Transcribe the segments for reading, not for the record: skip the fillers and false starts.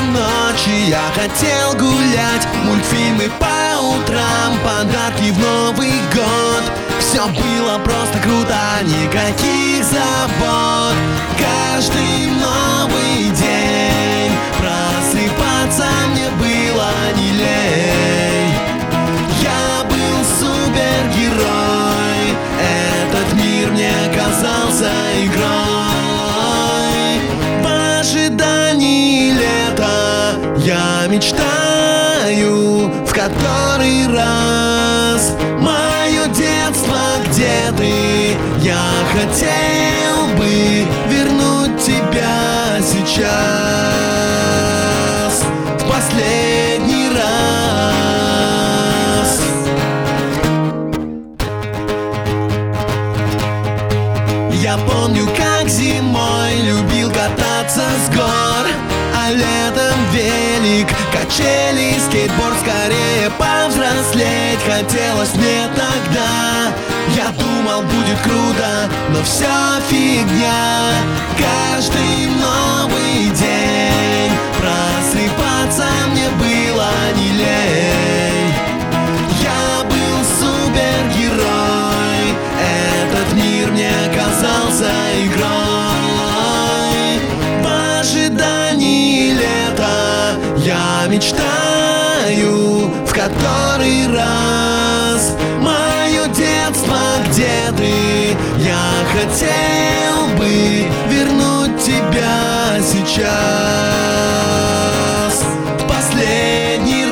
ночи я хотел гулять, мультфильмы по утрам, подарки в Новый год. Все было просто круто, никаких забот. Каждый новый день просыпаться мне было не лень. Я был супергерой, этот мир мне казался игрой. В ожидании лета я мечтаю в который раз. Мое детство, где ты? Я хотел бы вернуть тебя сейчас в последний раз. Я помню, как зимой любил кататься с гор, а летом велик, качели, скейтборд. Скорее повзрослеть хотелось мне тогда. Я думал, будет круто, но все фигня. Каждый новый день просыпаться мне было не лень. Я был супергерой, этот мир мне казался игрой. В ожидании лета я мечтаю в который раз. Мое детство, где ты? Я хотел бы вернуть тебя сейчас в последний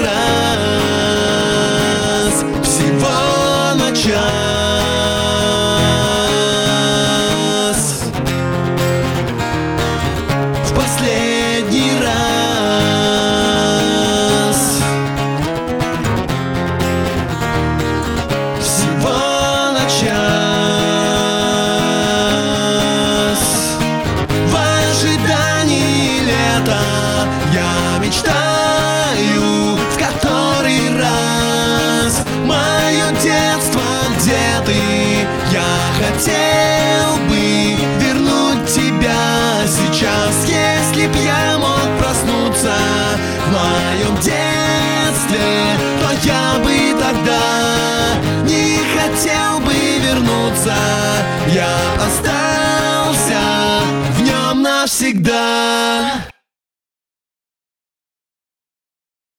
раз. Всего на час, в последний раз. Я мечтаю в который раз. Мое детство, где ты? Я хотел бы вернуть тебя сейчас. Если б я мог проснуться в моем детстве, то я бы тогда не хотел бы вернуться